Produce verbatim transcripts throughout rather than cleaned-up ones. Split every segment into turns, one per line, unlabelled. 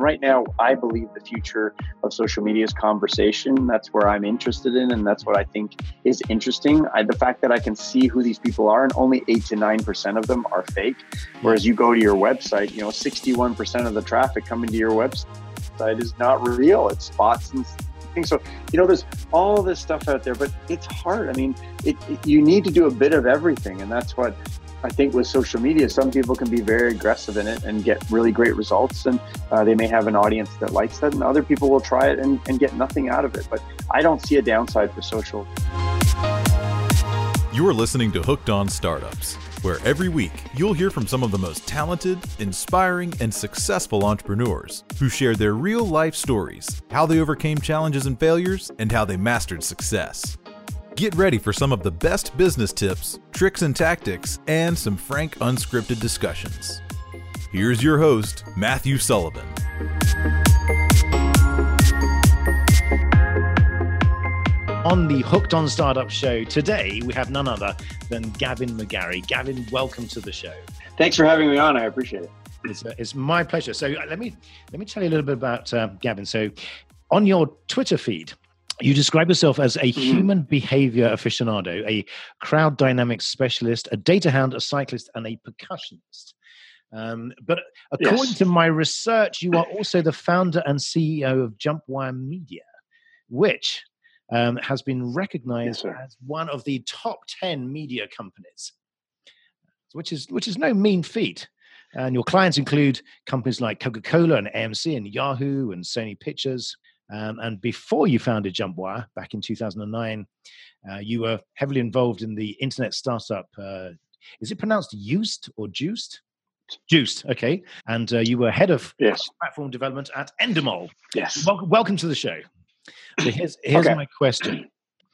Right now, I believe the future of social media is conversation. That's where I'm interested in, and that's what I think is interesting. I, the fact that I can see who these people are, and only eight to nine percent of them are fake. Whereas you go to your website, you know, sixty-one percent of the traffic coming to your website is not real. It's bots and things. So, you know, there's all this stuff out there, but it's hard. I mean, it, it, you need to do a bit of everything, and that's what I think with social media. Some people can be very aggressive in it and get really great results, and uh, they may have an audience that likes that, and other people will try it and, and get nothing out of it. But I don't see a downside for social.
You are listening to Hooked on Startups, where every week you'll hear from some of the most talented, inspiring, and successful entrepreneurs who share their real-life stories, how they overcame challenges and failures, and how they mastered success. Get ready for some of the best business tips, tricks and tactics, and some frank, unscripted discussions. Here's your host, Matthew Sullivan.
On the Hooked on Startup show today, we have none other than Gavin McGarry. Gavin, welcome to the show.
Thanks for having me on. I appreciate it.
It's, uh, it's my pleasure. So uh, let me let me tell you a little bit about uh, Gavin. So on your Twitter feed, you describe yourself as a human behavior aficionado, a crowd dynamics specialist, a data hound, a cyclist, and a percussionist. Um, but according
yes.
to my research, you are also the founder and C E O of Jumpwire Media, which um, has been recognized
yes,
as one of the top ten media companies, which is which is no mean feat. And your clients include companies like Coca-Cola and A M C and Yahoo and Sony Pictures. Um, and before you founded Jumpwire back in two thousand nine, uh, you were heavily involved in the internet startup. Uh, is it pronounced Juiced or Juiced? Juiced, okay. And uh, you were head of
yes.
platform development at Endemol.
Yes.
Welcome, welcome to the show. So here's here's
okay.
my question.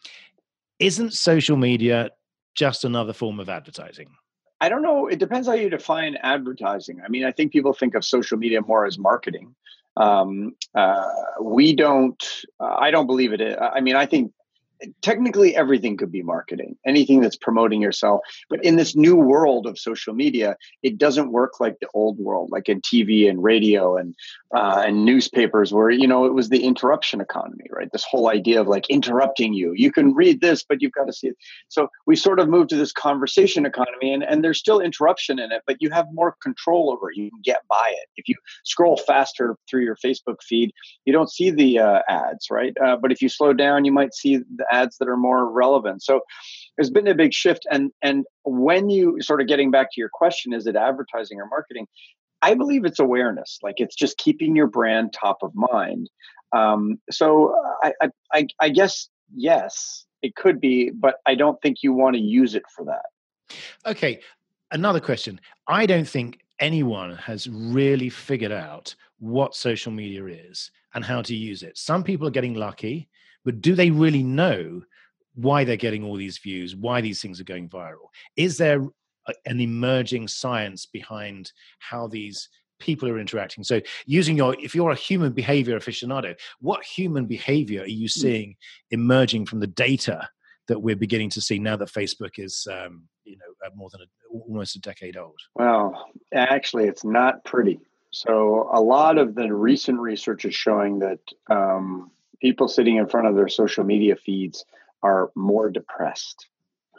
Isn't social media just another form of advertising?
I don't know. It depends how you define advertising. I mean, I think people think of social media more as marketing. Um, uh, we don't, uh, I don't believe it. I mean, I think technically everything could be marketing, anything that's promoting yourself. But in this new world of social media, it doesn't work like the old world, like in T V and radio and uh, and newspapers, where, you know, it was the interruption economy, right? This whole idea of like interrupting you. You can read this, but you've got to see it. So we sort of moved to this conversation economy, and, and there's still interruption in it, but you have more control over it. You can get by it. If you scroll faster through your Facebook feed, you don't see the uh, ads, right? Uh, but if you slow down, you might see the ads that are more relevant. So there's been a big shift. And, and when you sort of getting back to your question, is it advertising or marketing? I believe it's awareness. Like, it's just keeping your brand top of mind. Um, so I, I, I guess, yes, it could be, but I don't think you want to use it for that.
Okay. Another question. I don't think anyone has really figured out what social media is and how to use it. Some people are getting lucky, but do they really know why they're getting all these views, why these things are going viral? Is there a, an emerging science behind how these people are interacting? So using your, if you're a human behavior aficionado, what human behavior are you seeing emerging from the data that we're beginning to see now that Facebook is, um, you know, more than a, almost a decade old?
Well, actually, it's not pretty. So a lot of the recent research is showing that um, people sitting in front of their social media feeds are more depressed.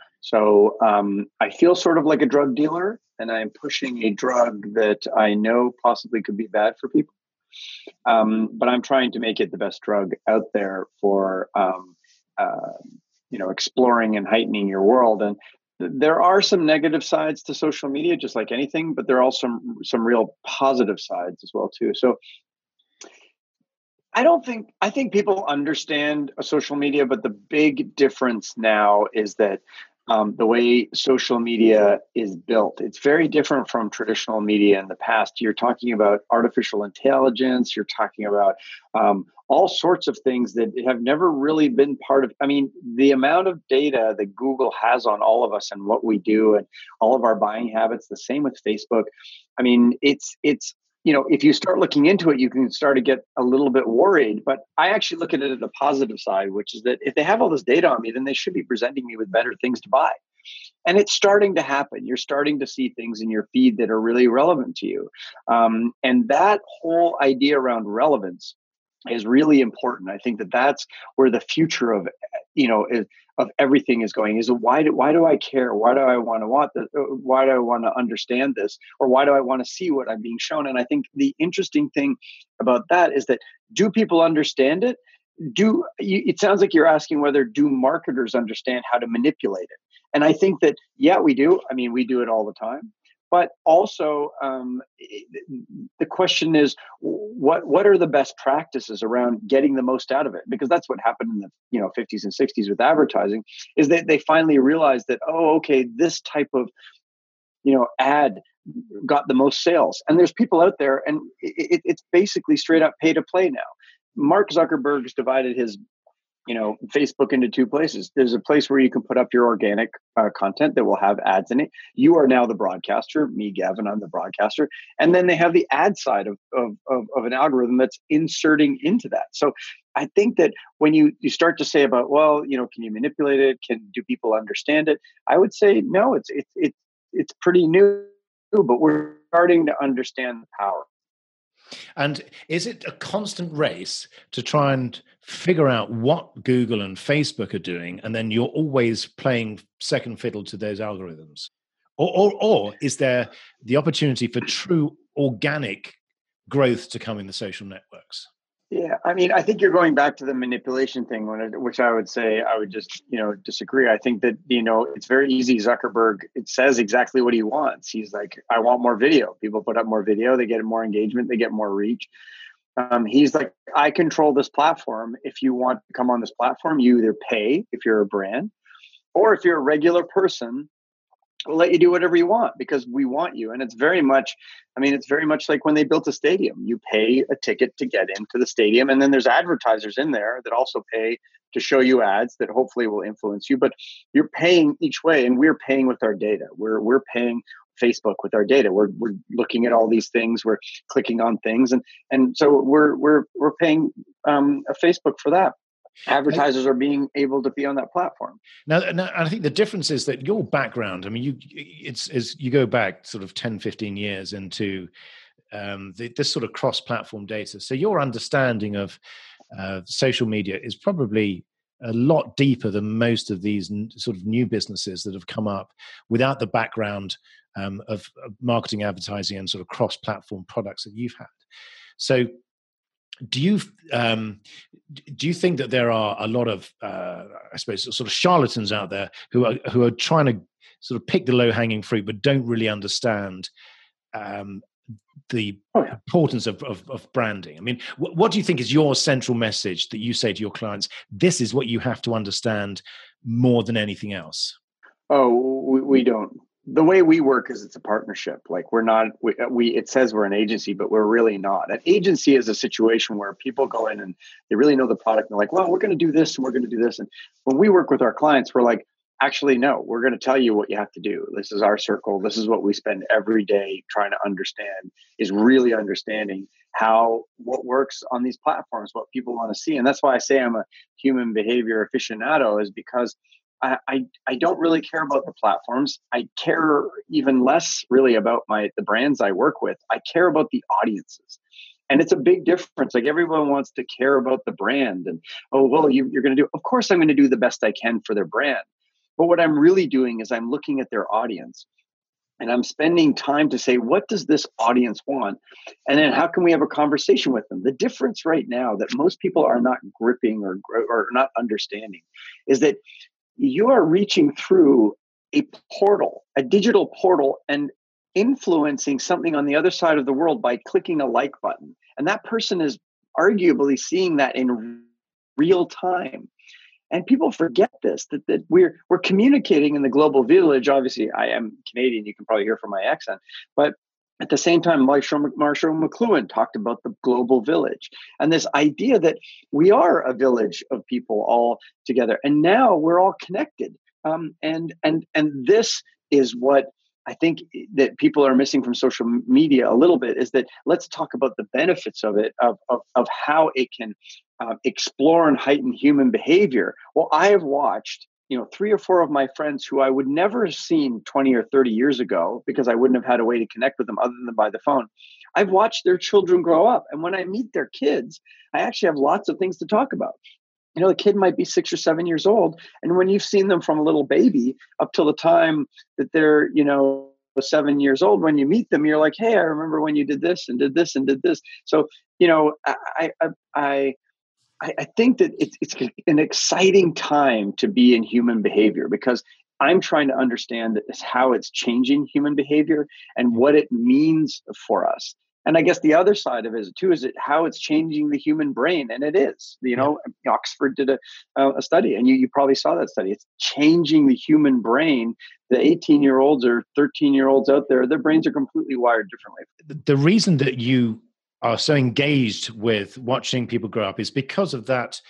So um, I feel sort of like a drug dealer, and I'm pushing a drug that I know possibly could be bad for people. Um, but I'm trying to make it the best drug out there for, um, uh, you know, exploring and heightening your world. And th- there are some negative sides to social media, just like anything, but there are also some, some real positive sides as well, too. So I don't think, I think people understand social media, but the big difference now is that um, the way social media is built, it's very different from traditional media in the past. You're talking about artificial intelligence, you're talking about um, all sorts of things that have never really been part of, I mean, the amount of data that Google has on all of us and what we do and all of our buying habits, the same with Facebook. I mean, it's, it's, you know, if you start looking into it, you can start to get a little bit worried. But I actually look at it at the positive side, which is that if they have all this data on me, then they should be presenting me with better things to buy. And it's starting to happen. You're starting to see things in your feed that are really relevant to you. Um, and that whole idea around relevance is really important. I think that that's where the future of, you know, is, of everything is going. Is why do why do I care? Why do I want to want this? Why do I want to understand this? Or why do I want to see what I'm being shown? And I think the interesting thing about that is that, do people understand it? Do you, it sounds like you're asking whether do marketers understand how to manipulate it? And I think that, yeah, we do. I mean, we do it all the time. But also, um, the question is, what what are the best practices around getting the most out of it? Because that's what happened in the you know fifties and sixties with advertising, is that they finally realized that, oh, okay, this type of you know ad got the most sales. And there's people out there, and it, it's basically straight up pay to play now. Mark Zuckerberg's divided his you know, Facebook into two places. There's a place where you can put up your organic uh, content that will have ads in it. You are now the broadcaster. Me, Gavin, I'm the broadcaster. And then they have the ad side of, of, of, of an algorithm that's inserting into that. So I think that when you, you start to say about, well, you know, can you manipulate it? Can do people understand it? I would say, no, it's, it's, it's, it's pretty new, but we're starting to understand the power.
And is it a constant race to try and figure out what Google and Facebook are doing, and then you're always playing second fiddle to those algorithms? Or, or, or is there the opportunity for true organic growth to come in the social networks?
Yeah, I mean, I think you're going back to the manipulation thing, which I would say I would just, you know, disagree. I think that, you know, it's very easy. Zuckerberg, it says exactly what he wants. He's like, I want more video. People put up more video, they get more engagement, they get more reach. Um, he's like, I control this platform. If you want to come on this platform, you either pay if you're a brand, or if you're a regular person, we'll let you do whatever you want because we want you. And it's very much, I mean, it's very much like when they built a stadium. You pay a ticket to get into the stadium, and then there's advertisers in there that also pay to show you ads that hopefully will influence you. But you're paying each way, and we're paying with our data. We're we're paying Facebook with our data. We're we're looking at all these things. We're clicking on things, and and so we're we're we're paying um, a Facebook for that. Advertisers are being able to be on that platform.
Now, now, I think the difference is that your background, I mean, you it's is you go back sort of ten, fifteen years into um, the, this sort of cross-platform data. So your understanding of uh, social media is probably a lot deeper than most of these n- sort of new businesses that have come up without the background um, of, of marketing, advertising, and sort of cross-platform products that you've had. So Do you um, do you think that there are a lot of, uh, I suppose, sort of charlatans out there who are who are trying to sort of pick the low hanging fruit, but don't really understand um, the oh, yeah. importance of, of, of branding? I mean, wh- what do you think is your central message that you say to your clients? This is what you have to understand more than anything else.
Oh, we, we don't. The way we work is it's a partnership. Like we're not, we, we, it says we're an agency, but we're really not. An agency is a situation where people go in and they really know the product. And they're like, well, we're going to do this and we're going to do this. And when we work with our clients, we're like, actually, no, we're going to tell you what you have to do. This is our circle. This is what we spend every day trying to understand, is really understanding how, what works on these platforms, what people want to see. And that's why I say I'm a human behavior aficionado, is because I, I, I don't really care about the platforms. I care even less really about my the brands I work with. I care about the audiences. And it's a big difference. Like everyone wants to care about the brand. And, oh, well, you, you're going to do, of course, I'm going to do the best I can for their brand. But what I'm really doing is I'm looking at their audience and I'm spending time to say, what does this audience want? And then how can we have a conversation with them? The difference right now that most people are not gripping or, or not understanding is that you are reaching through a portal, a digital portal, and influencing something on the other side of the world by clicking a like button. And that person is arguably seeing that in real time. And people forget this, that, that we're we're communicating in the global village. Obviously, I am Canadian. You can probably hear from my accent. But at the same time, Marshall, Marshall McLuhan talked about the global village and this idea that we are a village of people all together. And now we're all connected. Um, and and and this is what I think that people are missing from social media a little bit, is that let's talk about the benefits of it, of, of, of how it can uh, explore and heighten human behavior. Well, I have watched you know, three or four of my friends who I would never have seen twenty or thirty years ago because I wouldn't have had a way to connect with them other than by the phone. I've watched their children grow up. And when I meet their kids, I actually have lots of things to talk about. You know, the kid might be six or seven years old. And when you've seen them from a little baby up till the time that they're, you know, seven years old, when you meet them, you're like, hey, I remember when you did this and did this and did this. So, you know, I, I, I, I think that it's, it's an exciting time to be in human behavior because I'm trying to understand how it's changing human behavior and what it means for us. And I guess the other side of it too is it how it's changing the human brain, and it is. You know, yeah. Oxford did a uh, a study, and you you probably saw that study. It's changing the human brain. The eighteen year olds or thirteen year olds out there, their brains are completely wired differently.
The reason that you are so engaged with watching people grow up is because of that.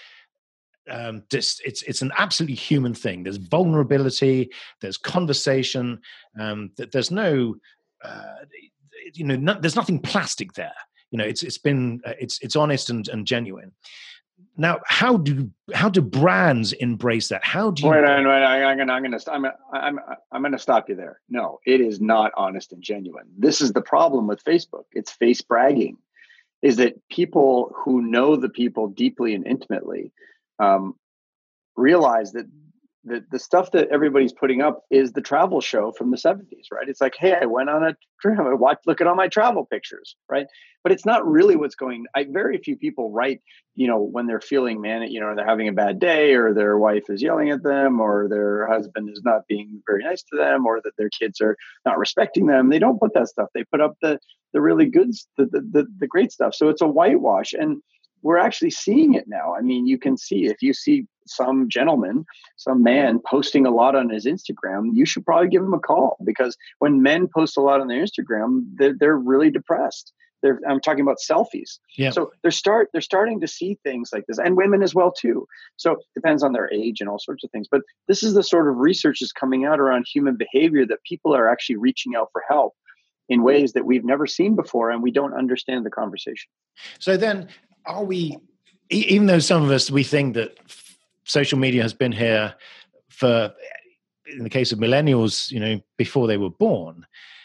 Um, this, it's it's an absolutely human thing. There's vulnerability. There's conversation. Um, there's no. Uh, You know, no, there's nothing plastic there. You know, it's it's been uh, it's it's honest and, and genuine. Now, how do how do brands embrace that? How do you?
Wait, wait, wait I'm gonna I'm gonna I'm I'm I'm gonna stop you there. No, it is not honest and genuine. This is the problem with Facebook. It's face bragging. Is that people who know the people deeply and intimately um, realize that. The, the stuff that everybody's putting up is the travel show from the seventies, right? It's like, hey, I went on a trip. I watched, look at all my travel pictures, right? But it's not really what's going. I very few people write, you know, when they're feeling manic, you know, they're having a bad day, or their wife is yelling at them, or their husband is not being very nice to them, or that their kids are not respecting them. They don't put that stuff. They put up the the really good, the the the, the great stuff. So it's a whitewash, and we're actually seeing it now. I mean, you can see if you see some gentleman, some man posting a lot on his Instagram, you should probably give him a call, because when men post a lot on their Instagram, they're, they're really depressed. They're, I'm talking about selfies.
Yeah.
So they're start they're starting to see things like this, and women as well too. So it depends on their age and all sorts of things. But this is the sort of research that's coming out around human behavior, that people are actually reaching out for help in ways that we've never seen before, and we don't understand the conversation.
So then, are we, even though some of us, we think that social media has been here for, in the case of millennials, you know, before they were born,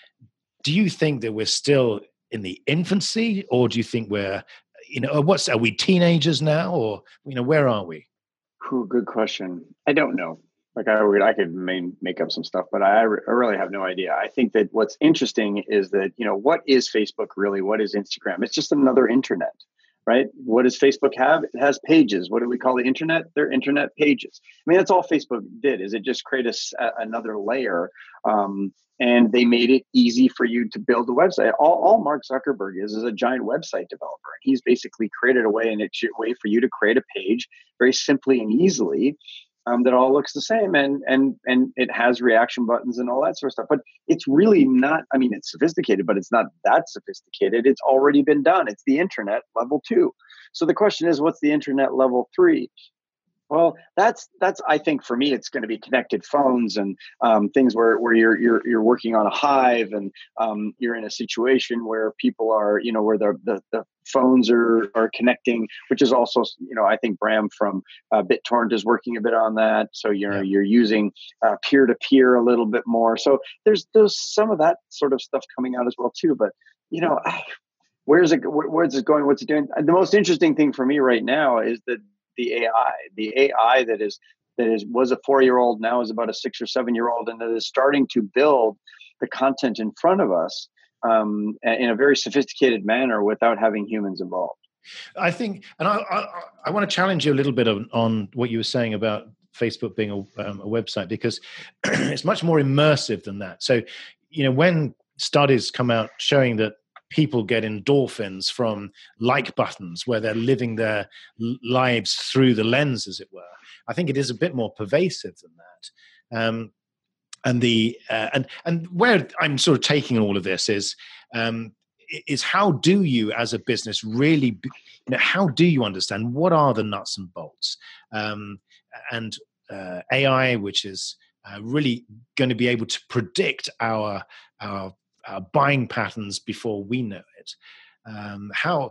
do you think that we're still in the infancy, or do you think we're, you know, what's, are we teenagers now, or, you know, where are we?
Ooh, good question. I don't know. Like I would, I could main, make up some stuff, but I, I really have no idea. I think that what's interesting is that, you know, what is Facebook really? What is Instagram? It's just another internet, right? What does Facebook have? It has pages. What do we call the internet? They're internet pages. I mean, that's all Facebook did, is it just created a, another layer. Um, and they made it easy for you to build a website. All, all Mark Zuckerberg is is a giant website developer. He's basically created a way, and it's a way for you to create a page very simply and easily. Um, that all looks the same, and and and it has reaction buttons and all that sort of stuff. But it's really not, I mean, it's sophisticated, but it's not that sophisticated. It's already been done. It's the internet level two. So the question is, what's the internet level three? Well, that's that's I think for me, it's going to be connected phones and um, things where where you're you're you're working on a hive, and um, you're in a situation where people are, you know, where the the, the phones are are connecting, which is also, you know, I think Bram from uh, BitTorrent is working a bit on that. So you know, yeah. you're using uh, peer to peer a little bit more. So there's there's some of that sort of stuff coming out as well too. But you know, where's it where's it going? What's it doing? The most interesting thing for me right now is that the A I, the A I that is that is was a four-year-old, now is about a six or seven-year-old, and that is starting to build the content in front of us um, in a very sophisticated manner without having humans involved.
I think, and I, I, I want to challenge you a little bit on, on what you were saying about Facebook being a, um, a website, because it's much more immersive than that. So, you know, when studies come out showing that people get endorphins from like buttons where they're living their lives through the lens, as it were, I think it is a bit more pervasive than that. Um, and the uh, and and where I'm sort of taking all of this is um, is how do you, as a business, really, be, you know, how do you understand what are the nuts and bolts, um, and uh, A I, which is uh, really going to be able to predict our our Uh, buying patterns before we know it. Um, how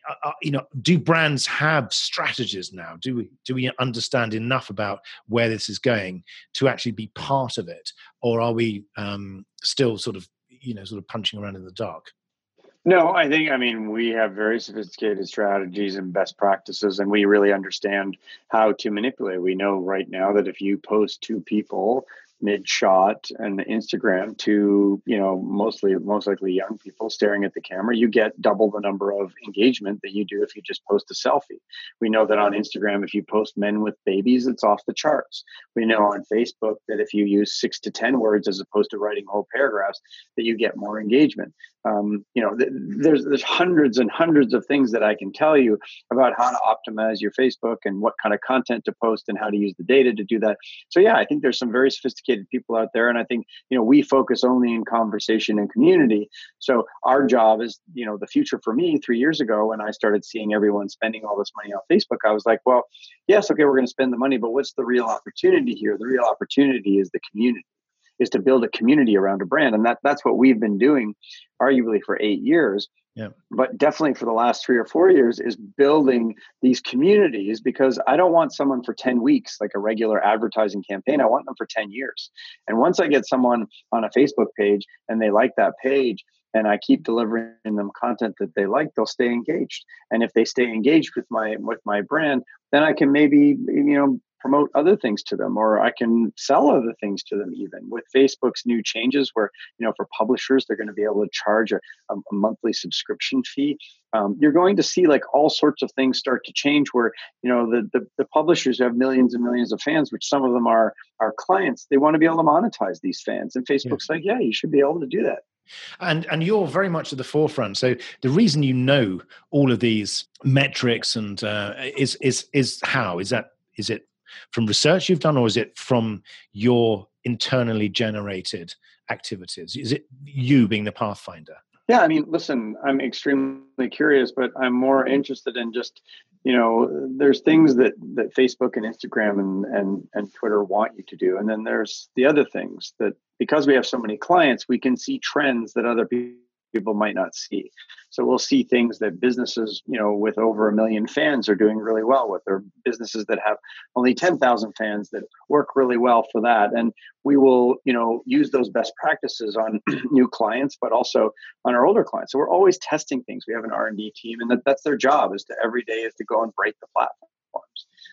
uh, uh, you know, do brands have strategies now? Do we do we understand enough about where this is going to actually be part of it, or are we um, still sort of you know sort of punching around in the dark?
No, I think, I mean, we have very sophisticated strategies and best practices, and we really understand how to manipulate. We know right now that if you post two people mid shot and Instagram to, you know, mostly, most likely young people staring at the camera, you get double the number of engagement that you do if you just post a selfie. We know that on Instagram, if you post men with babies, it's off the charts. We know on Facebook that if you use six to ten words as opposed to writing whole paragraphs, that you get more engagement. Um, you know, th- there's there's hundreds and hundreds of things that I can tell you about how to optimize your Facebook and what kind of content to post and how to use the data to do that. So yeah, I think there's some very sophisticated people out there, and I think you know we focus only in conversation and community. So our job is, you know, the future for me. Three years ago, when I started seeing everyone spending all this money on Facebook, I was like, well, yes, okay, we're going to spend the money, but what's the real opportunity here? The real opportunity is the community. Is to build a community around a brand. And that that's what we've been doing arguably for eight years.
Yeah.
But definitely for the last three or four years is building these communities, because I don't want someone for ten weeks, like a regular advertising campaign. I want them for ten years. And once I get someone on a Facebook page and they like that page, and I keep delivering them content that they like, they'll stay engaged. And if they stay engaged with my with my brand, then I can maybe, you know, promote other things to them, or I can sell other things to them. Even with Facebook's new changes where, you know, for publishers, they're going to be able to charge a, a monthly subscription fee. Um, you're going to see like all sorts of things start to change where, you know, the, the, the publishers have millions and millions of fans, which some of them are our clients. They want to be able to monetize these fans. And Facebook's
Yeah.
like, yeah, you should be able to do that.
And and you're very much at the forefront. So the reason you know all of these metrics and uh, is is is how is that is it from research you've done, or is it from your internally generated activities? Is it you being the pathfinder?
Yeah, I mean, listen, I'm extremely curious, but I'm more interested in just, you know, there's things that that Facebook and Instagram and and and Twitter want you to do, and then there's the other things that, because we have so many clients, we can see trends that other people people might not see. So we'll see things that businesses, you know, with over a million fans are doing really well with, or businesses that have only ten thousand fans that work really well for that. And we will, you know, use those best practices on new clients, but also on our older clients. So we're always testing things. We have an R and D team, and that, that's their job, is to every day is to go and break the platforms.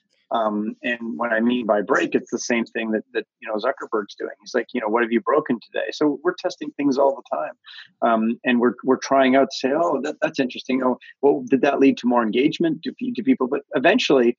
Um, and what I mean by break, it's the same thing that, that, you know, Zuckerberg's doing. He's like, you know, what have you broken today? So we're testing things all the time. Um, and we're, we're trying out to say, oh, that, that's interesting. Oh, well, did that lead to more engagement to, to people? But eventually,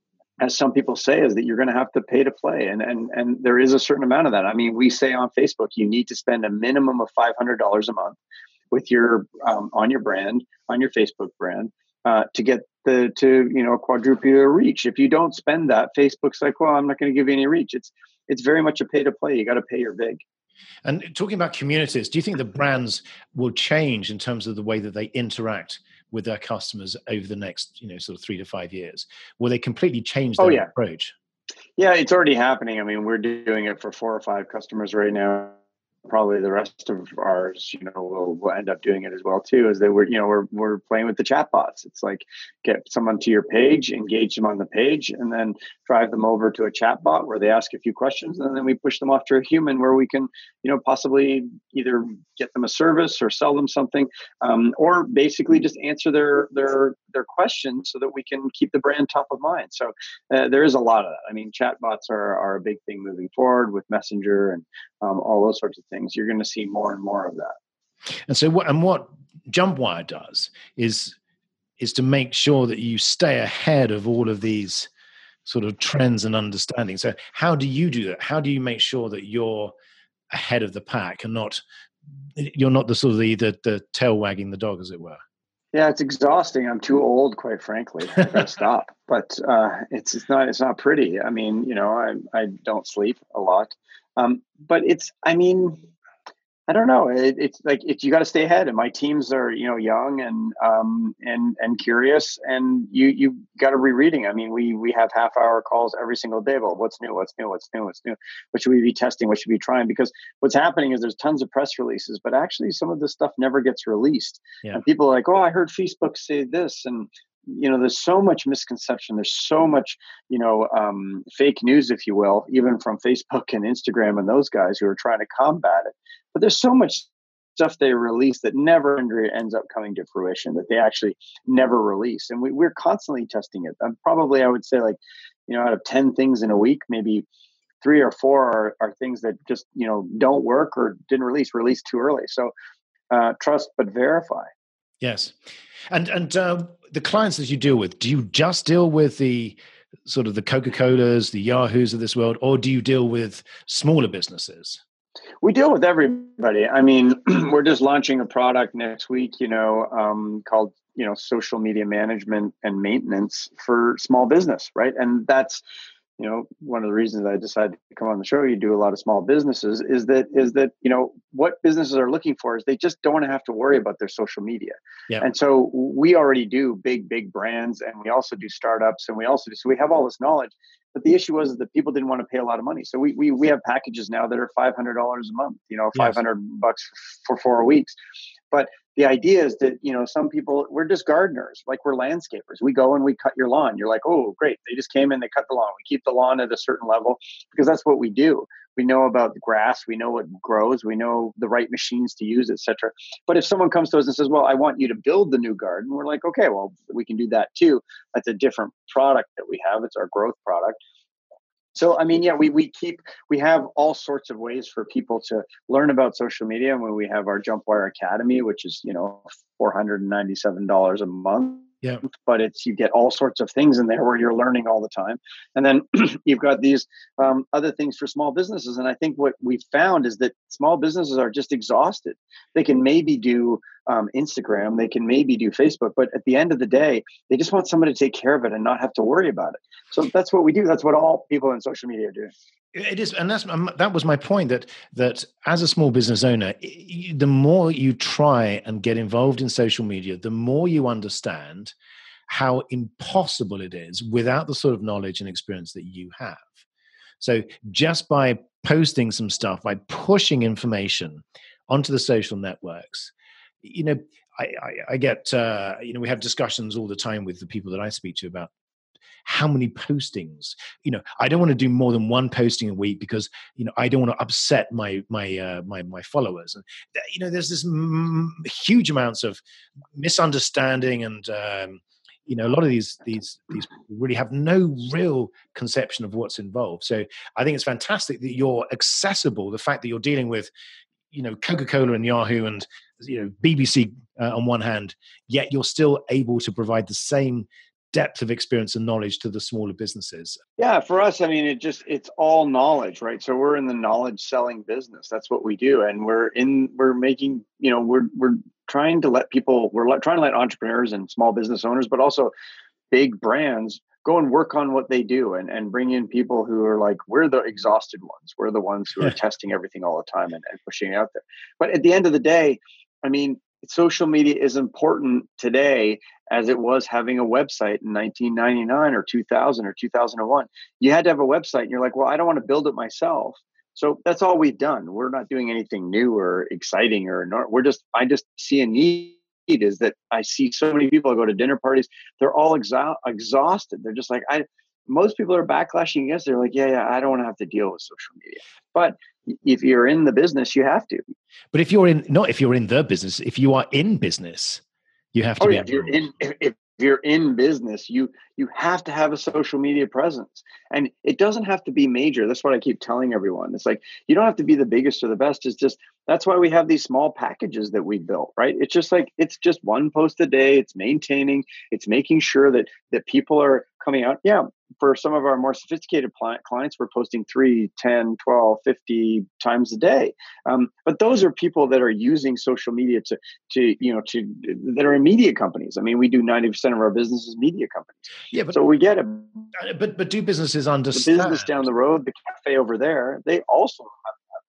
as some people say, is that you're going to have to pay to play. And, and, and there is a certain amount of that. I mean, we say on Facebook, you need to spend a minimum of five hundred dollars a month with your, um, on your brand, on your Facebook brand, uh, to get the, to, you know, quadruple your reach. If you don't spend that, Facebook's like, well, I'm not going to give you any reach. It's, it's very much a pay to play. You got to pay your vig.
And talking about communities, do you think the brands will change in terms of the way that they interact with their customers over the next, you know, sort of three to five years? Will they completely change their
oh, yeah.
approach?
Yeah, it's already happening. I mean, we're doing it for four or five customers right now. Probably the rest of ours, you know, will will end up doing it as well too. Is that we're, you know, we're we're playing with the chatbots. It's like get someone to your page, engage them on the page, and then drive them over to a chatbot where they ask a few questions, and then we push them off to a human where we can, you know, possibly either get them a service or sell them something, um, or basically just answer their their their questions so that we can keep the brand top of mind. So uh, there is a lot of that. I mean, chatbots are are a big thing moving forward with Messenger and um, all those sorts of things. You're going to see more and more of that.
And so, what and what Jumpwire does is is to make sure that you stay ahead of all of these sort of trends and understanding. So, how do you do that? How do you make sure that you're ahead of the pack and not you're not the sort of the the, the tail wagging the dog, as it were?
Yeah, it's exhausting. I'm too old, quite frankly. I gotta stop. But uh, it's it's not it's not pretty. I mean, you know, I I don't sleep a lot. Um, but it's I mean. I don't know. It, it's like it's you got to stay ahead, and my teams are you know young and um and and curious, and you you got to be reading. I mean, we we have half hour calls every single day about what's new, what's new, what's new, what's new. What should we be testing? What should we be trying? Because what's happening is there's tons of press releases, but actually some of this stuff never gets released,
Yeah.
and people are like, oh, I heard Facebook say this, and you know, there's so much misconception. There's so much, you know, um, fake news, if you will, even from Facebook and Instagram and those guys who are trying to combat it. But there's so much stuff they release that never ends up coming to fruition, that they actually never release. And we, we're constantly testing it. Um, probably, I would say, like, you know, out of ten things in a week, maybe three or four are, are things that just, you know, don't work or didn't release, released too early. So uh, trust but verify.
Yes. And and uh, the clients that you deal with, do you just deal with the sort of the Coca-Colas, the Yahoos of this world, or do you deal with smaller businesses?
We deal with everybody. I mean, we're just launching a product next week, you know, um, called, you know, social media management and maintenance for small business, right? And that's, you know, one of the reasons I decided to come on the show. You do a lot of small businesses is that, is that, you know, what businesses are looking for is they just don't want to have to worry about their social media.
Yeah.
And so we already do big, big brands, and we also do startups, and we also do, so we have all this knowledge. But the issue was that people didn't want to pay a lot of money. So we we we have packages now that are five hundred dollars a month, you know, five hundred yes. bucks for four weeks. But the idea is that, you know, some people, we're just gardeners, like we're landscapers. We go and we cut your lawn. You're like, oh, great. They just came in, they cut the lawn. We keep the lawn at a certain level because that's what we do. We know about the grass. We know what grows. We know the right machines to use, et cetera. But if someone comes to us and says, well, I want you to build the new garden, we're like, okay, well, we can do that too. That's a different product that we have. It's our growth product. So, I mean, yeah, we we keep, we have all sorts of ways for people to learn about social media. And when we have our JumpWire Academy, which is, you know, four hundred ninety-seven dollars a month.
Yeah.
But it's, you get all sorts of things in there where you're learning all the time. And then you've got these um, other things for small businesses. And I think what we've found is that small businesses are just exhausted. They can maybe do um, Instagram, they can maybe do Facebook, but at the end of the day, they just want somebody to take care of it and not have to worry about it. So that's what we do. That's what all people in social media are doing.
It is, and that's um, that was my point. That that as a small business owner, you, the more you try and get involved in social media, the more you understand how impossible it is without the sort of knowledge and experience that you have. So just by posting some stuff, by pushing information onto the social networks, you know, I, I, I get, uh, you know, we have discussions all the time with the people that I speak to about how many postings. You know, I don't want to do more than one posting a week because, you know, I don't want to upset my my uh, my my followers. And you know, there's this m- huge amounts of misunderstanding, and um, you know, a lot of these these these people really have no real conception of what's involved. So I think it's fantastic that you're accessible. The fact that you're dealing with, you know, Coca-Cola and Yahoo and, you know, B B C uh, on one hand, yet you're still able to provide the same depth of experience and knowledge to the smaller businesses.
Yeah, for us, I mean, it just, it's all knowledge, right? So we're in the knowledge selling business. That's what we do. And we're in, we're making, you know, we're, we're trying to let people, we're le- trying to let entrepreneurs and small business owners, but also big brands go and work on what they do, and, and bring in people who are like, we're the exhausted ones. We're the ones who are testing everything all the time and, and pushing it out there. But at the end of the day, I mean, social media is important today as it was having a website in nineteen ninety-nine or two thousand or two thousand one. You had to have a website, and you're like, well, I don't want to build it myself. So that's all we've done. We're not doing anything new or exciting, or not. We're just, I just see a need is that I see so many people. I go to dinner parties. They're all exa- exhausted. They're just like, I, most people are backlashing against it. They're like, yeah, yeah, I don't want to have to deal with social media. But if you're in the business, you have to.
But if you're in, not if you're in the business, if you are in business, you have to
oh,
be.
Yeah, if you're in, if, if you're in business, you you have to have a social media presence, and it doesn't have to be major. That's what I keep telling everyone. It's like, you don't have to be the biggest or the best. It's just, that's why we have these small packages that we built, right? It's just like, it's just one post a day. It's maintaining, it's making sure that that people are coming out. Yeah. For some of our more sophisticated clients, we're posting three, ten, twelve, fifty times a day. Um, but those are people that are using social media to, to, you know, to, that are in media companies. I mean, we do ninety percent of our business is media companies.
Yeah, but
so we get it.
But, but do businesses understand?
The business down the road, the cafe over there, they also have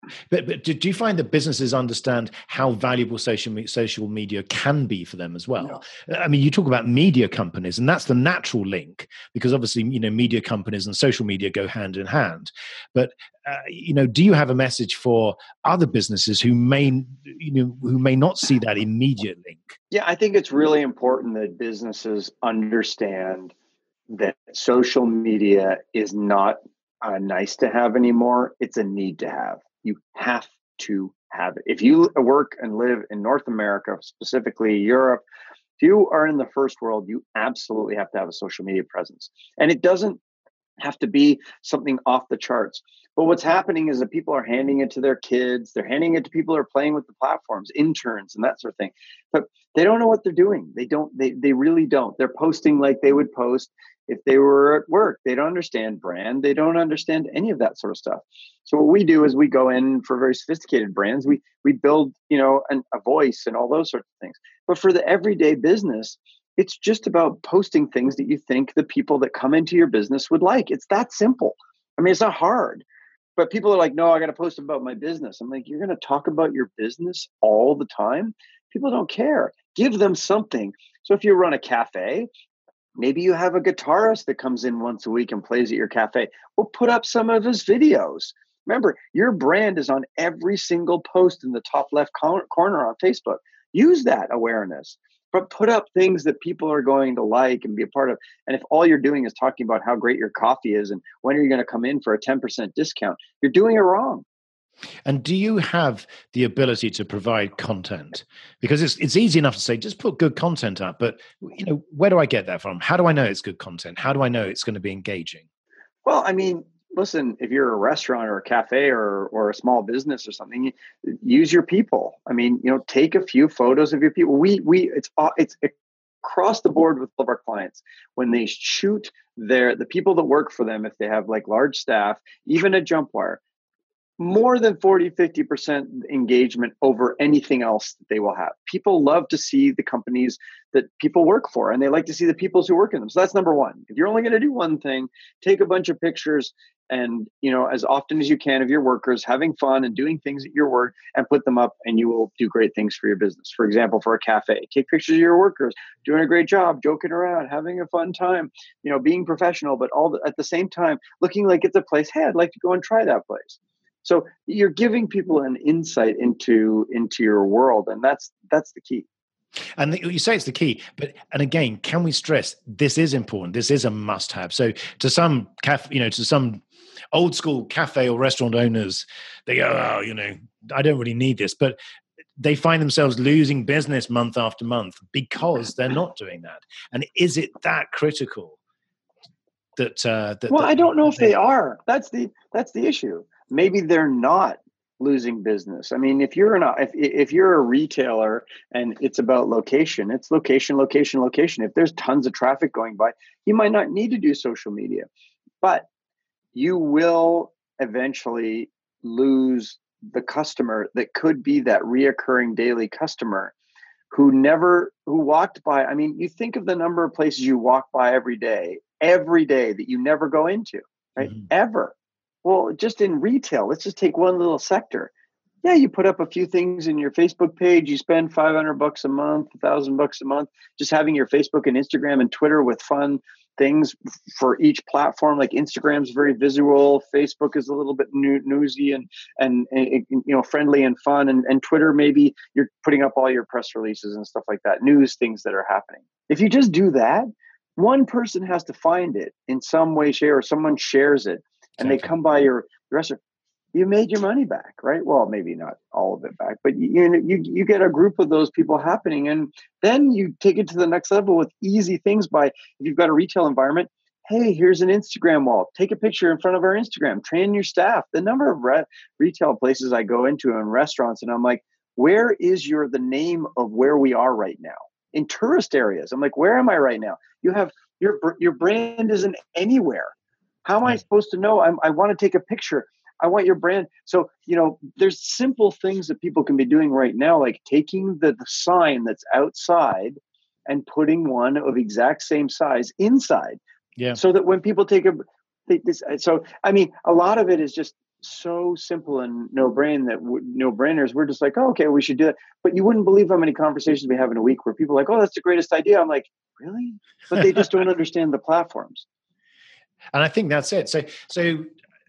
But, but do, do you find that businesses understand how valuable social me- social media can be for them as well? No. I mean, you talk about media companies, and that's the natural link, because obviously, you know, media companies and social media go hand in hand. But uh, you know, do you have a message for other businesses who may, you know, who may not see that immediate link?
Yeah, I think it's really important that businesses understand that social media is not uh, nice to have anymore. It's a need to have. You have to have it. If you work and live in North America, specifically Europe, if you are in the first world, you absolutely have to have a social media presence. And it doesn't have to be something off the charts. But what's happening is that people are handing it to their kids. They're handing it to people who are playing with the platforms, interns and that sort of thing. But they don't know what they're doing. They don't, they, they really don't. They're posting like they would post if they were at work. They don't understand brand. They don't understand any of that sort of stuff. So what we do is we go in for very sophisticated brands. We we build, you know, an, a voice and all those sorts of things. But for the everyday business, it's just about posting things that you think the people that come into your business would like. It's that simple. I mean, it's not hard. But people are like, no, I got to post about my business. I'm like, you're going to talk about your business all the time? People don't care. Give them something. So if you run a cafe, maybe you have a guitarist that comes in once a week and plays at your cafe. Well, put up some of his videos. Remember, your brand is on every single post in the top left corner on Facebook. Use that awareness, but put up things that people are going to like and be a part of. And if all you're doing is talking about how great your coffee is and when are you going to come in for a ten percent discount, you're doing it wrong.
And do you have the ability to provide content? Because it's it's easy enough to say, just put good content up. But you know, where do I get that from? How do I know it's good content? How do I know it's going to be engaging?
Well, I mean, listen, if you're a restaurant or a cafe or or a small business or something, use your people. I mean, you know, take a few photos of your people. We we it's it's across the board with all of our clients. When they shoot their the people that work for them, if they have like large staff, even a Jumpwire, more than forty, fifty percent engagement over anything else that they will have. People love to see the companies that people work for, and they like to see the people who work in them. So that's number one. If you're only going to do one thing, take a bunch of pictures and, you know, as often as you can of your workers having fun and doing things at your work and put them up, and you will do great things for your business. For example, for a cafe, take pictures of your workers doing a great job, joking around, having a fun time, you know, being professional, but all the, at the same time, looking like it's a place, hey, I'd like to go and try that place. So you're giving people an insight into into your world, and that's that's the key.
And the, you say it's the key, but and again, can we stress this is important? This is a must-have. So to some cafe, you know, to some old school cafe or restaurant owners, they go, oh, you know, I don't really need this, but they find themselves losing business month after month because they're not doing that. And is it that critical? That, uh, that
well,
that,
I don't know
that
if they, they are. That's the that's the issue. Maybe they're not losing business. I mean, if you're not, if if you're a retailer and it's about location, it's location, location, location. If there's tons of traffic going by, you might not need to do social media, but you will eventually lose the customer that could be that reoccurring daily customer who never, who walked by. I mean, you think of the number of places you walk by every day, every day that you never go into, right? Mm-hmm. Ever. Well, just in retail, let's just take one little sector. Yeah, you put up a few things in your Facebook page. You spend five hundred bucks a month, a thousand bucks a month, just having your Facebook and Instagram and Twitter with fun things for each platform. Like Instagram's very visual, Facebook is a little bit new, newsy and, and and you know friendly and fun, and and Twitter maybe you're putting up all your press releases and stuff like that, news things that are happening. If you just do that, one person has to find it in some way, share, or someone shares it. And exactly. They come by your restaurant, you made your money back, right? Well, maybe not all of it back, but you you you get a group of those people happening, and then you take it to the next level with easy things. By if you've got a retail environment, hey, here's an Instagram wall. Take a picture in front of our Instagram. Train your staff. The number of re- retail places I go into and restaurants, and I'm like, where is your the name of where we are right now? In tourist areas, I'm like, where am I right now? You have your your brand isn't anywhere. How am I supposed to know? I'm, I want to take a picture. I want your brand. So, you know, there's simple things that people can be doing right now, like taking the, the sign that's outside and putting one of exact same size inside.
Yeah.
So that when people take a, they, this, so, I mean, a lot of it is just so simple and no brain that w- no brainers. We're just like, oh, okay, we should do that. But you wouldn't believe how many conversations we have in a week where people are like, oh, that's the greatest idea. I'm like, really? But they just don't understand the platforms.
And I think that's it. So, so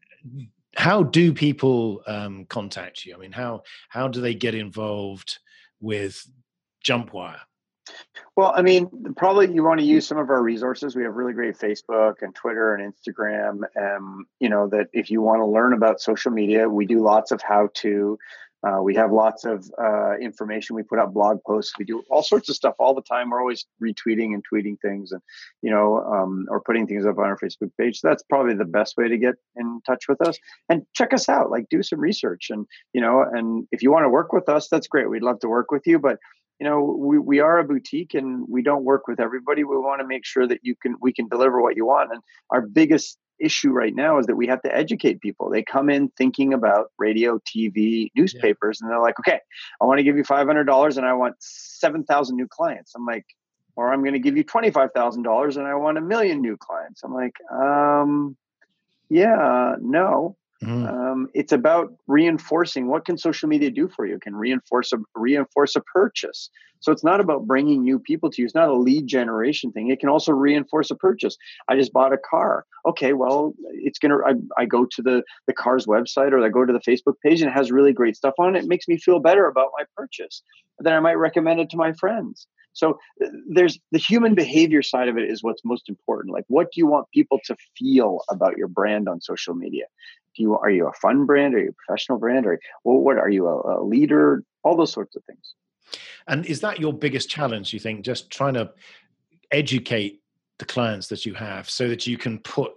how do people um, contact you? I mean, how how do they get involved with Jumpwire?
Well, I mean, probably you want to use some of our resources. We have really great Facebook and Twitter and Instagram. Um, you know, that if you want to learn about social media, we do lots of how to. Uh, we have lots of uh, information. We put out blog posts. We do all sorts of stuff all the time. We're always retweeting and tweeting things, and you know, um, or putting things up on our Facebook page. So that's probably the best way to get in touch with us. And check us out. Like, do some research, and you know, and if you want to work with us, that's great. We'd love to work with you, but you know, we, we are a boutique and we don't work with everybody. We want to make sure that you can, we can deliver what you want. And our biggest issue right now is that we have to educate people. They come in thinking about radio, T V, newspapers, yeah. and they're like, okay, I want to give you five hundred dollars and I want seven thousand new clients. I'm like, or I'm going to give you twenty-five thousand dollars and I want a million new clients. I'm like, um, yeah, no. Mm. Um, it's about reinforcing. What can social media do for you? It can reinforce a reinforce a purchase. So it's not about bringing new people to you. It's not a lead generation thing. It can also reinforce a purchase. I just bought a car. Okay, well, it's gonna. I, I go to the the car's website or I go to the Facebook page and it has really great stuff on it. It makes me feel better about my purchase. Then I might recommend it to my friends. So there's the human behavior side of it is what's most important. Like, what do you want people to feel about your brand on social media? Do you, are you a fun brand? Are you a professional brand? Or well, what are you a, a leader? All those sorts of things.
And is that your biggest challenge, you think, just trying to educate the clients that you have so that you can put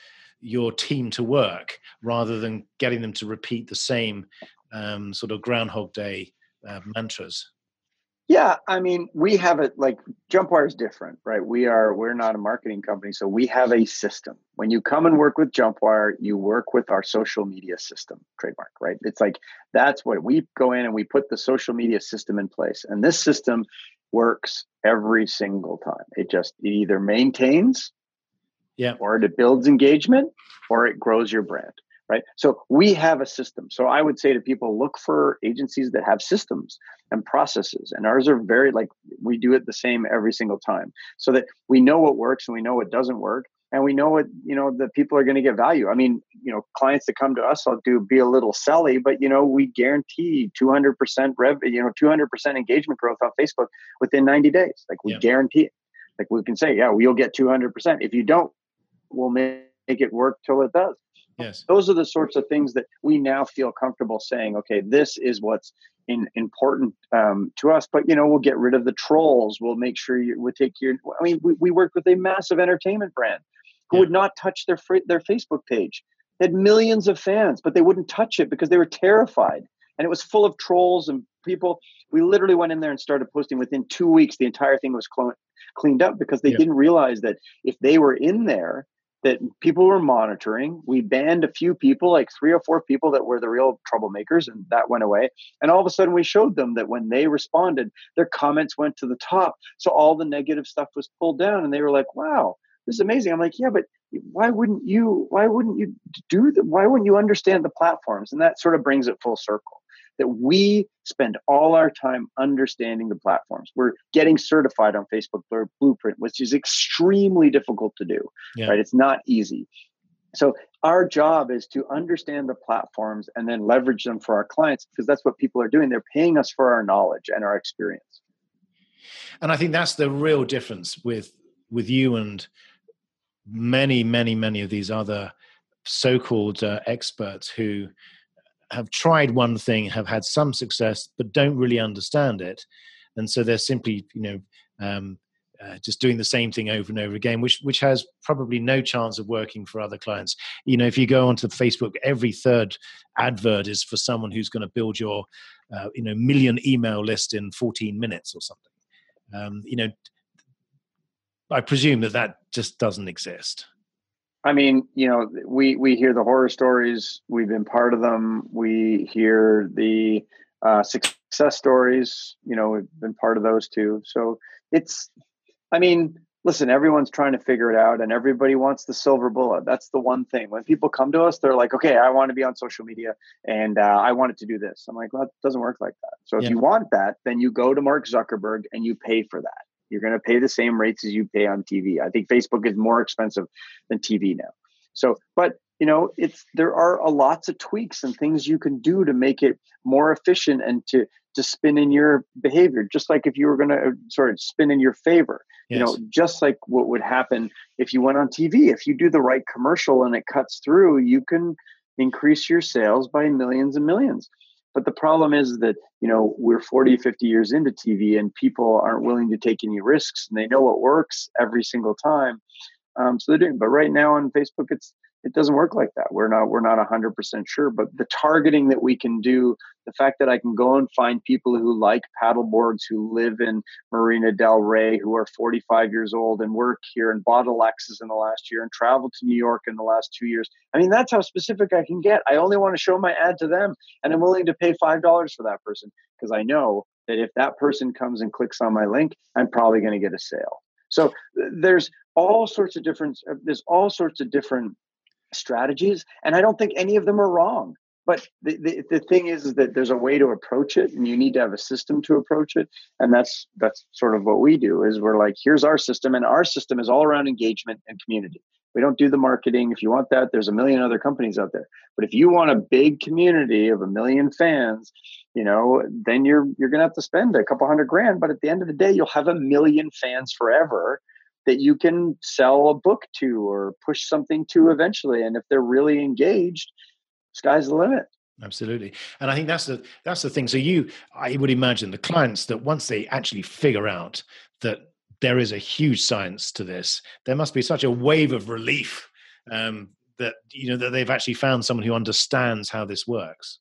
your team to work rather than getting them to repeat the same um, sort of Groundhog Day uh, mantras?
Yeah, I mean, we have it like Jumpwire is different, right? We are, we're not a marketing company. So we have a system. When you come and work with Jumpwire, you work with our social media system trademark, right? It's like, that's what we go in and we put the social media system in place. And this system works every single time. It just it either maintains,
yeah,
or it builds engagement, or it grows your brand. Right. So we have a system. So I would say to people, look for agencies that have systems and processes. And ours are very like, we do it the same every single time so that we know what works and we know what doesn't work. And we know what, you know, that people are going to get value. I mean, you know, clients that come to us, I'll do be a little selly, but, you know, we guarantee two hundred percent rev, you know, two hundred percent engagement growth on Facebook within ninety days. Like we yeah. guarantee it. Like we can say, yeah, well, you'll get two hundred percent. If you don't, we'll make it work till it does.
Yes.
Those are the sorts of things that we now feel comfortable saying, okay, this is what's in, important um, to us. But, you know, we'll get rid of the trolls. We'll make sure you we'll take your, I mean, we, we worked with a massive entertainment brand who yeah. would not touch their, their Facebook page. They had millions of fans, but they wouldn't touch it because they were terrified. And it was full of trolls and people. We literally went in there and started posting. Within two weeks, the entire thing was clo- cleaned up because they yeah. didn't realize that if they were in there, that people were monitoring. We banned a few people, like three or four people that were the real troublemakers, and that went away. And all of a sudden we showed them that when they responded, their comments went to the top. So all the negative stuff was pulled down and they were like, wow, this is amazing. I'm like, yeah, but why wouldn't you, why wouldn't you do that? Why wouldn't you understand the platforms? And that sort of brings it full circle. That we spend all our time understanding the platforms. We're getting certified on Facebook Blueprint, which is extremely difficult to do, yeah. right? It's not easy. So our job is to understand the platforms and then leverage them for our clients because that's what people are doing. They're paying us for our knowledge and our experience.
And I think that's the real difference with, with you and many, many, many of these other so-called uh, experts who have tried one thing, have had some success, but don't really understand it. And so they're simply, you know, um, uh, just doing the same thing over and over again, which which has probably no chance of working for other clients. You know, if you go onto Facebook, every third advert is for someone who's going to build your, uh, you know, million email list in fourteen minutes or something. Um, you know, I presume that that just doesn't exist.
I mean, you know, we, we hear the horror stories. We've been part of them. We hear the uh, success stories. You know, we've been part of those too. So it's, I mean, listen, everyone's trying to figure it out and everybody wants the silver bullet. That's the one thing. When people come to us, they're like, okay, I want to be on social media and uh, I want it to do this. I'm like, well, it doesn't work like that. So if
Yeah.
you want that, then you go to Mark Zuckerberg and you pay for that. You're going to pay the same rates as you pay on T V. I think Facebook is more expensive than T V now. So, but you know, it's, there are a lots of tweaks and things you can do to make it more efficient and to, to spin in your behavior, just like if you were going to sort of spin in your favor.
Yes.
You know, just like what would happen if you went on T V, if you do the right commercial and it cuts through, you can increase your sales by millions and millions. But the problem is that, you know, we're forty, fifty years into T V and people aren't willing to take any risks and they know what works every single time. Um, so they're doing, but right now on Facebook, it's, it doesn't work like that. We're not, we're not a hundred percent sure, but the targeting that we can do, the fact that I can go and find people who like paddle boards, who live in Marina Del Rey, who are forty-five years old and work here and bought a Lexus in the last year and traveled to New York in the last two years. I mean, that's how specific I can get. I only want to show my ad to them and I'm willing to pay five dollars for that person because I know that if that person comes and clicks on my link, I'm probably going to get a sale. So there's all sorts of different, there's all sorts of different strategies. And I don't think any of them are wrong. But the, the, the thing is, is that there's a way to approach it and you need to have a system to approach it. And that's that's sort of what we do is we're like, here's our system. And our system is all around engagement and community. We don't do the marketing. If you want that, there's a million other companies out there. But if you want a big community of a million fans, you know, then you're you're going to have to spend a couple hundred grand. But at the end of the day, you'll have a million fans forever that you can sell a book to or push something to eventually. And if they're really engaged, sky's the limit.
Absolutely. And I think that's the that's the thing. So you, I would imagine the clients that once they actually figure out that there is a huge science to this, there must be such a wave of relief um, that, you know, that they've actually found someone who understands how this works.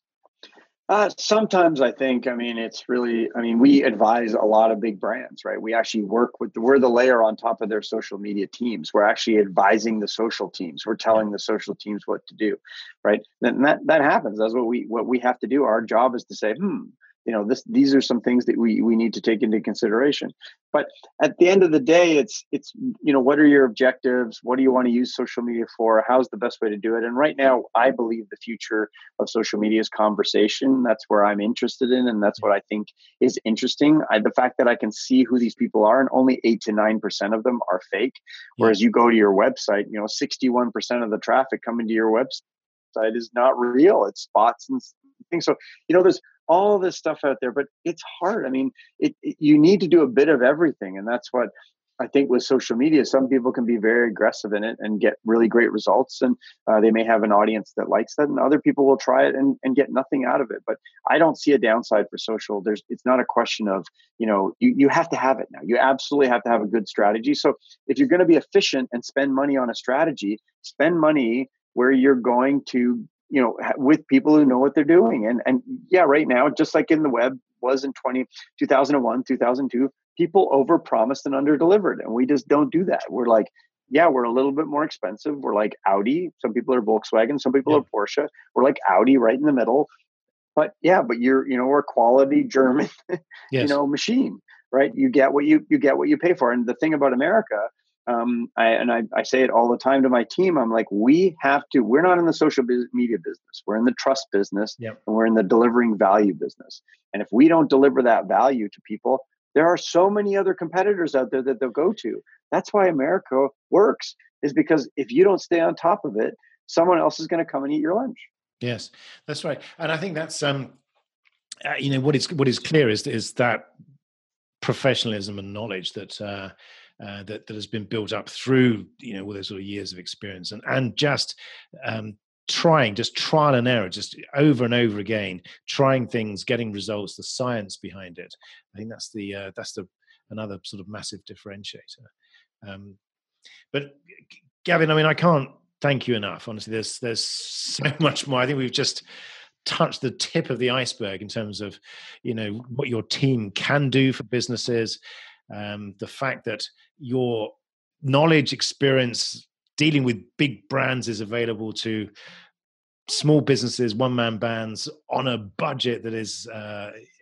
Uh, sometimes I think, I mean, it's really, I mean, we advise a lot of big brands, right? We actually work with, the, we're the layer on top of their social media teams. We're actually advising the social teams. We're telling the social teams what to do, right? And that, that happens. That's what we, what we have to do. Our job is to say, hmm, you know, this, these are some things that we, we need to take into consideration. But at the end of the day, it's, it's, you know, what are your objectives? What do you want to use social media for? How's the best way to do it? And right now, I believe the future of social media is conversation. That's where I'm interested in. And that's what I think is interesting. I, the fact that I can see who these people are and only eight to nine percent of them are fake. Whereas you go to your website, you know, sixty-one percent of the traffic coming to your website is not real. It's bots and things. So, you know, there's all this stuff out there, but it's hard. I mean, it, it, you need to do a bit of everything. And that's what I think with social media, some people can be very aggressive in it and get really great results. And uh, they may have an audience that likes that and other people will try it and, and get nothing out of it. But I don't see a downside for social. There's, it's not a question of, you know, you, you have to have it now. You absolutely have to have a good strategy. So if you're going to be efficient and spend money on a strategy, spend money where you're going to, you know, with people who know what they're doing. And, and yeah, right now, just like in the web was in twenty, two thousand one, two thousand two, people overpromised and underdelivered. And we just don't do that. We're like, yeah, we're a little bit more expensive. We're like Audi. Some people are Volkswagen. Some people yeah. are Porsche. We're like Audi right in the middle. But yeah, but you're, you know, we're a quality German, yes. you know, machine, right? You get what you, you get what you pay for. And the thing about America, Um, I, and I, I say it all the time to my team. I'm like, we have to, we're not in the social media business. We're in the trust business yep. and we're in the delivering value business. And if we don't deliver that value to people, there are so many other competitors out there that they'll go to. That's why America works, is because if you don't stay on top of it, someone else is going to come and eat your lunch.
Yes, that's right. And I think that's, um, uh, you know, what is, what is clear is, is that professionalism and knowledge that, uh, Uh, that, that has been built up through, you know, all those sort of years of experience and, and just um, trying, just trial and error, just over and over again, trying things, getting results, the science behind it. I think that's the, uh, that's the, another sort of massive differentiator. Um, but Gavin, I mean, I can't thank you enough. Honestly, there's, there's so much more. I think we've just touched the tip of the iceberg in terms of, you know, what your team can do for businesses. Um, the fact that your knowledge, experience dealing with big brands is available to small businesses, one-man bands on a budget that is, uh,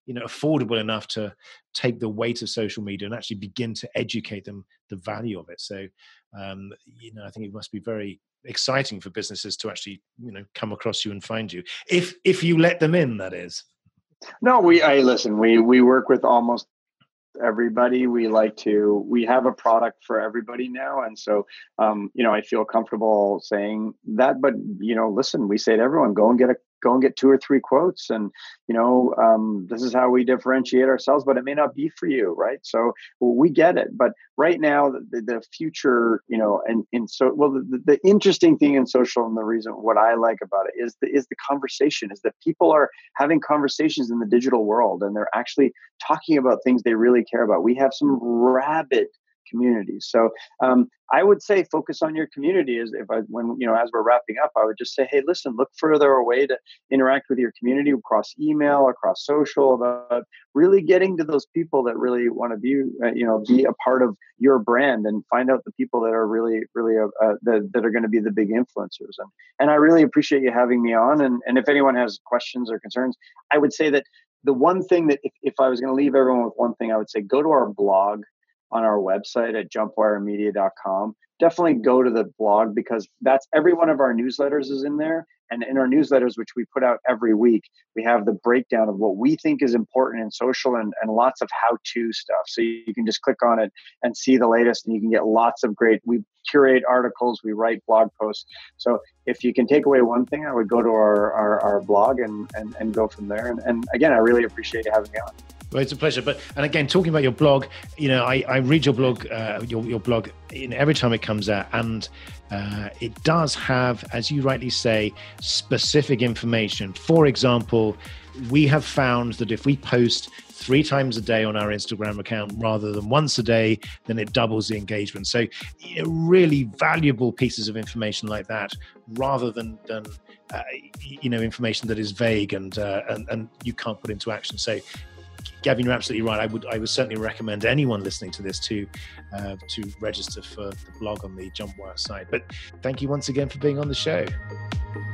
you know, affordable enough to take the weight of social media and actually begin to educate them the value of it. So, um, you know, I think it must be very exciting for businesses to actually, you know, come across you and find you, if if you let them in, that is.
No, we I listen. We we work with almost everybody. We like to. We have a product for everybody now, and so um, you know, I feel comfortable saying that. But you know, listen, we say to everyone, go and get a go and get two or three quotes, and you know, um, this is how we differentiate ourselves. But it may not be for you, right? So well, we get it. But right now, the, the future, you know, and and so well, the, the interesting thing in social, and the reason what I like about it is the is the conversation, is that people are having conversations in the digital world, and they're actually talking about things they really care about. We have some rabid communities. So um, I would say focus on your community. Is if I, when, you know, as we're wrapping up, I would just say, hey, listen, look further away to interact with your community across email, across social, about really getting to those people that really want to be, uh, you know, be a part of your brand, and find out the people that are really, really, uh, uh, that, that are going to be the big influencers. And, and I really appreciate you having me on. And, and if anyone has questions or concerns, I would say that the one thing that if, if I was going to leave everyone with one thing, I would say go to our blog on our website at jump wire media dot com. Definitely go to the blog, because that's every one of our newsletters is in there. And in our newsletters, which we put out every week, we have the breakdown of what we think is important in social, and, and lots of how-to stuff. So you, you can just click on it and see the latest, and you can get lots of great, we curate articles, we write blog posts. So if you can take away one thing, I would go to our, our, our blog and, and, and go from there. And, and again, I really appreciate you having me on.
Well, it's a pleasure. But and again, talking about your blog, you know, I, I read your blog, uh, your your blog, you know, every time it comes out, and uh, it does have, as you rightly say, specific information. For example, we have found that if we post three times a day on our Instagram account rather than once a day, then it doubles the engagement. So, you know, really valuable pieces of information like that, rather than than uh, you know, information that is vague and uh, and and you can't put into action. So, Gavin, you're absolutely right. I would I would certainly recommend anyone listening to this to uh, to register for the blog on the Jumpwire site. But thank you once again for being on the show.